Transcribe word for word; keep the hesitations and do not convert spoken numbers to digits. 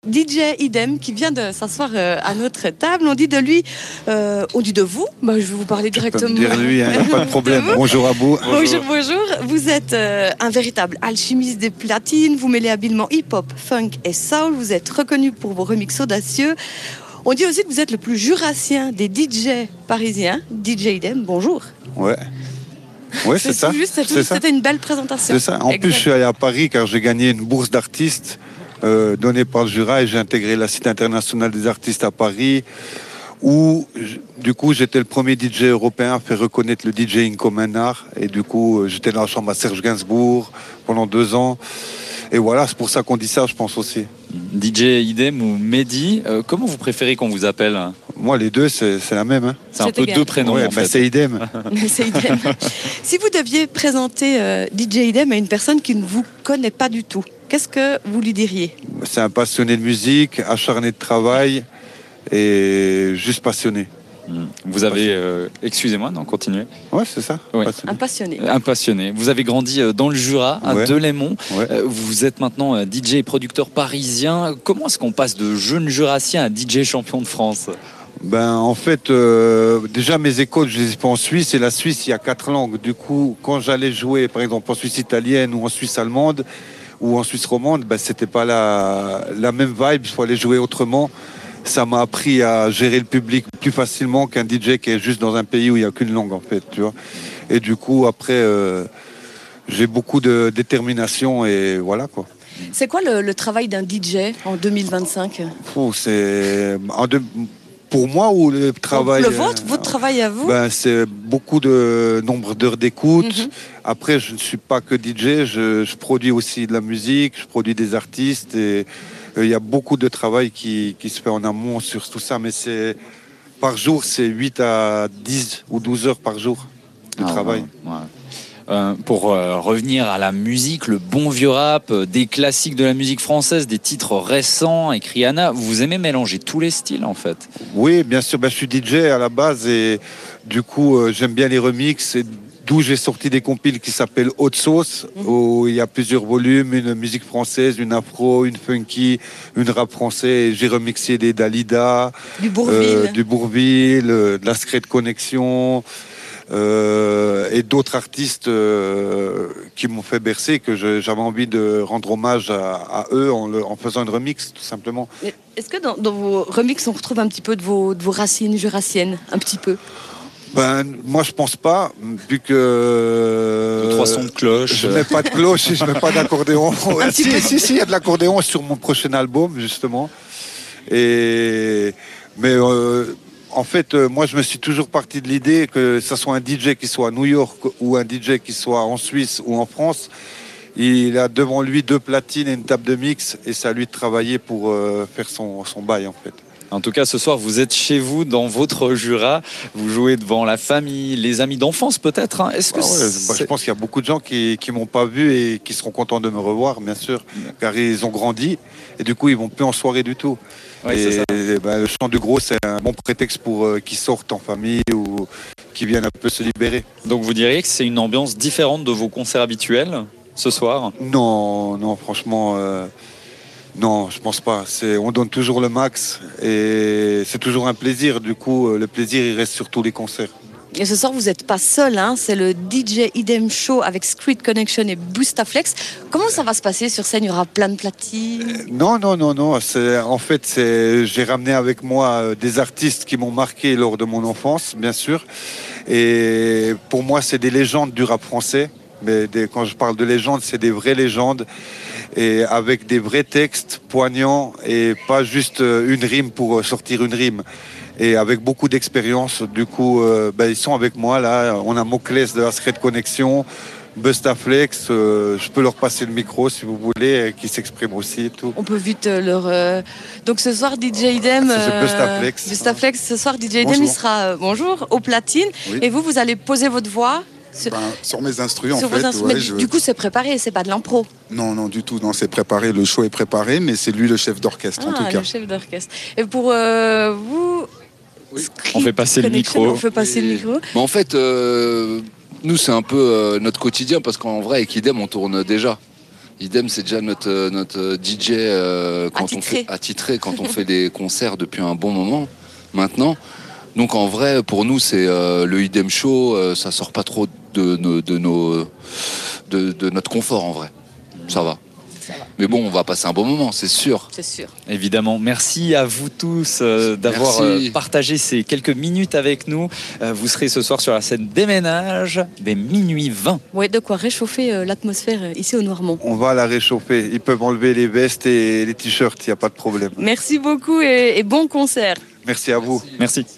D J Idem qui vient de s'asseoir euh, à notre table. On dit de lui, euh, on dit de vous. Bah, je vais vous parler directement. Tu peux me dire lui, hein, pas de problème. Bonjour à vous. Bonjour, bonjour. Vous êtes euh, un véritable alchimiste des platines. Vous mêlez habilement hip-hop, funk et soul. Vous êtes reconnu pour vos remixes audacieux. On dit aussi que vous êtes le plus jurassien des D J parisiens. D J Idem, bonjour. Ouais. Ouais, c'est, c'est ça. Juste, c'est c'est C'était une belle présentation. C'est ça. En exact. Plus, je suis allé à Paris car j'ai gagné une bourse d'artistes euh, donnée par le Jura et j'ai intégré la Cité internationale des artistes à Paris où, du coup, j'étais le premier D J européen à faire reconnaître le DJing comme un art. Et du coup, j'étais dans la chambre à Serge Gainsbourg pendant deux ans. Et voilà, c'est pour ça qu'on dit ça, je pense aussi. D J Idem ou Mehdi, euh, comment vous préférez qu'on vous appelle ? Moi, les deux, c'est, c'est la même. Hein. C'est, c'est un peu égal. deux prénoms, ouais, en bah, fait. C'est Idem. c'est Idem. Si vous deviez présenter euh, D J Idem à une personne qui ne vous connaît pas du tout, qu'est-ce que vous lui diriez ? C'est un passionné de musique, acharné de travail et juste passionné. Vous avez, euh, excusez-moi, non, continuez. Ouais, c'est ça. Ouais. Un passionné. Un passionné. Vous avez grandi dans le Jura, à ouais. Delémont. Ouais. Vous êtes maintenant D J et producteur parisien. Comment est-ce qu'on passe de jeune jurassien à D J champion de France ? Ben, en fait, euh, déjà mes écoles, je les ai fait en Suisse et la Suisse, il y a quatre langues. Du coup, quand j'allais jouer, par exemple, en Suisse italienne ou en Suisse allemande ou en Suisse romande, ben, c'était pas la, la même vibe. Il faut aller jouer autrement. Ça m'a appris à gérer le public plus facilement qu'un D J qui est juste dans un pays où il n'y a qu'une langue, en fait, tu vois. Et du coup, après, euh, j'ai beaucoup de détermination et voilà, quoi. C'est quoi le, le travail d'un D J en deux mille vingt-cinq ? Ouh, c'est... En deux... Pour moi ou le travail... Le vôtre, votre travail à vous ? Ben, c'est beaucoup de nombre d'heures d'écoute. Mm-hmm. Après, je ne suis pas que D J, je, je produis aussi de la musique, je produis des artistes et il euh, y a beaucoup de travail qui, qui se fait en amont sur tout ça, mais c'est par jour, c'est huit à dix ou douze heures par jour de ah, travail. Ouais, ouais. Euh, pour euh, revenir à la musique, le bon vieux rap, euh, des classiques de la musique française, des titres récents, écrits Anna, vous aimez mélanger tous les styles en fait ? Oui, bien sûr, ben, je suis D J à la base et du coup euh, j'aime bien les remixes, et d'où j'ai sorti des compiles qui s'appellent Haute Sauce, mmh. où il y a plusieurs volumes, une musique française, une afro, une funky, une rap français, et j'ai remixé des Dalida, du Bourvil, euh, du Bourvil euh, de la Secret Connexion, Euh, et d'autres artistes euh, qui m'ont fait bercer, que je, j'avais envie de rendre hommage à, à eux en, le, en faisant une remix, tout simplement. Mais est-ce que dans, dans vos remixes, on retrouve un petit peu de vos, de vos racines jurassiennes, un petit peu ? Ben, moi, je pense pas, vu que... Trois sons de cloche. Je mets pas de cloche et je mets pas d'accordéon. si, si, si, il y a de l'accordéon sur mon prochain album, justement. Et... Mais... Euh... En fait, euh, moi, je me suis toujours parti de l'idée que ce soit un D J qui soit à New York ou un D J qui soit en Suisse ou en France, il a devant lui deux platines et une table de mix et c'est à lui de travailler pour euh, faire son, son bail, en fait. En tout cas, ce soir, vous êtes chez vous, dans votre Jura. Vous jouez devant la famille, les amis d'enfance, peut-être. Hein. Est-ce que bah ouais, bah, je pense qu'il y a beaucoup de gens qui ne m'ont pas vu et qui seront contents de me revoir, bien sûr, car ils ont grandi et du coup, ils ne vont plus en soirée du tout. Ouais, et, et bah, le chant du gros, c'est un bon prétexte pour euh, qu'ils sortent en famille ou qu'ils viennent un peu se libérer. Donc vous diriez que c'est une ambiance différente de vos concerts habituels ce soir ? Non, non, franchement, euh, non, je pense pas. C'est, on donne toujours le max et c'est toujours un plaisir. Du coup, le plaisir, il reste sur tous les concerts. Et ce soir, vous n'êtes pas seul, hein, c'est le D J Idem Show avec Secret Connexion et Bustaflex. Comment ça va se passer sur scène ? Il y aura plein de platines ? euh, Non, non, non, non. C'est, en fait, c'est, j'ai ramené avec moi des artistes qui m'ont marqué lors de mon enfance, bien sûr. Et pour moi, c'est des légendes du rap français. Mais des, quand je parle de légendes, c'est des vraies légendes. Et avec des vrais textes poignants et pas juste une rime pour sortir une rime. Et avec beaucoup d'expérience, du coup, euh, ben, ils sont avec moi là. On a Moclès de la Secret Connexion, Bustaflex. Euh, je peux leur passer le micro si vous voulez, qui s'expriment aussi et tout. On peut vite leur. Euh... Donc ce soir, D J Idem. C'est euh, Bustaflex. Bustaflex. Ce soir, D J Idem, il sera euh, bonjour aux platines. Oui. Et vous, vous allez poser votre voix. Sur, ben, sur mes instrus, sur en fait. Instru- ouais, du, je... du coup, c'est préparé, c'est pas de l'impro. Non, non, du tout. Non, c'est préparé. Le show est préparé, mais c'est lui le chef d'orchestre, ah, en tout cas. Le chef d'orchestre. Et pour euh, vous, oui. on fait passer le micro. On fait passer Et... le micro. Mais en fait, euh, nous, c'est un peu euh, notre quotidien parce qu'en vrai, avec Idem, on tourne déjà. Idem, c'est déjà notre, notre D J euh, quand Attitré. on fait, attitré quand on fait des concerts depuis un bon moment maintenant. Donc en vrai, pour nous, c'est euh, le Idem Show, euh, ça sort pas trop de, de, de, nos, de, de notre confort en vrai. Ça va. Ça va. Mais bon, on va passer un bon moment, c'est sûr. C'est sûr. Évidemment, merci à vous tous euh, d'avoir Merci. euh, partagé ces quelques minutes avec nous. Euh, vous serez ce soir sur la scène des Ménages, dès minuit vingt. Ouais, de quoi réchauffer euh, l'atmosphère euh, ici au Noirmont. On va la réchauffer. Ils peuvent enlever les vestes et les t-shirts, il n'y a pas de problème. Merci beaucoup et, et bon concert. Merci à vous. Merci.